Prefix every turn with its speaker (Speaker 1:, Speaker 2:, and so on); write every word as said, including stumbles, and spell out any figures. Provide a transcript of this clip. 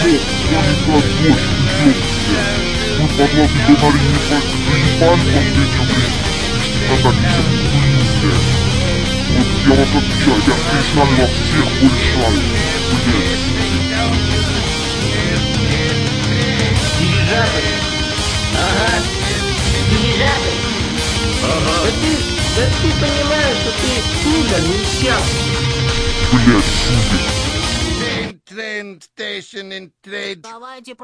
Speaker 1: Вы, подлатый фонарь, не заебали в последнее время? Атаки блядь. Вот я вас отвечаю, я решаю во всех порешаю, блядь.
Speaker 2: Дирижабль? Ага. Дирижабль? Ага. Да ты, да ты понимаешь, что ты сударь несчастный.
Speaker 1: Блядь, сударь.
Speaker 3: Train, train station in trade.
Speaker 4: Давайте